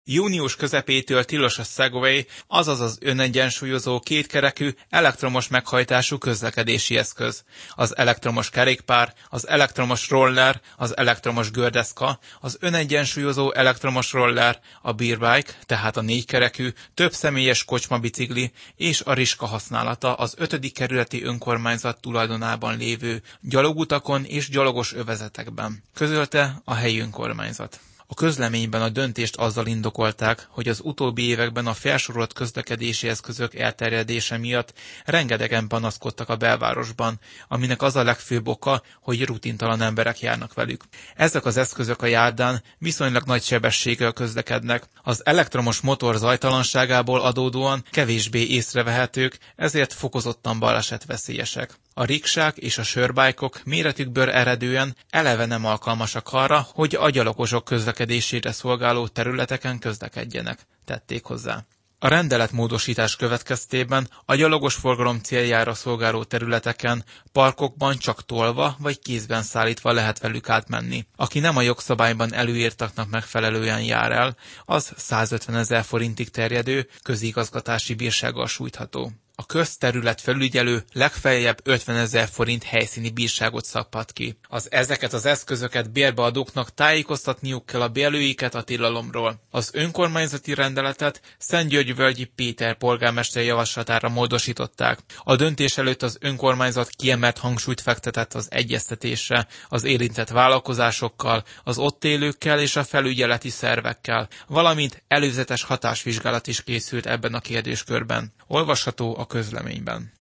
Június közepétől tilos a Segway, azaz az önegyensúlyozó kétkerekű, elektromos meghajtású közlekedési eszköz. Az elektromos kerékpár, az elektromos roller, az elektromos gördeszka, az önegyensúlyozó elektromos roller, a beerbike, tehát a négykerekű, többszemélyes kocsmabicikli és a riska használata az 5. kerületi önkormányzat tulajdonában lévő gyalogutakon és gyalogos övezetekben, közölte a helyi önkormányzat. A közleményben a döntést azzal indokolták, hogy az utóbbi években a felsorolt közlekedési eszközök elterjedése miatt rengetegen panaszkodtak a belvárosban, aminek az a legfőbb oka, hogy rutintalan emberek járnak velük. Ezek az eszközök a járdán viszonylag nagy sebességgel közlekednek, az elektromos motor zajtalanságából adódóan kevésbé észrevehetők, ezért fokozottan balesetveszélyesek. A riksák és a sörbájkok méretükből eredően eleve nem alkalmasak arra, hogy a gyalogosok közlekedésére szolgáló területeken közlekedjenek, tették hozzá. A rendeletmódosítás következtében a gyalogos forgalom céljára szolgáló területeken, parkokban csak tolva vagy kézben szállítva lehet velük átmenni. Aki nem a jogszabályban előírtaknak megfelelően jár el, az 150 000 forintig terjedő közigazgatási bírsággal sújtható. A közterület felügyelő legfeljebb 50 000 forint helyszíni bírságot szabhat ki. Ezeket az eszközöket bérbeadóknak tájékoztatniuk kell a bérlőiket a tilalomról. Az önkormányzati rendeletet Szentgyörgyvölgyi Péter polgármester javaslatára módosították. A döntés előtt az önkormányzat kiemelt hangsúlyt fektetett az egyeztetésre, az érintett vállalkozásokkal, az ott élőkkel és a felügyeleti szervekkel, valamint előzetes hatásvizsgálat is készült ebben a kérdéskörben. Olvasható a közleményben.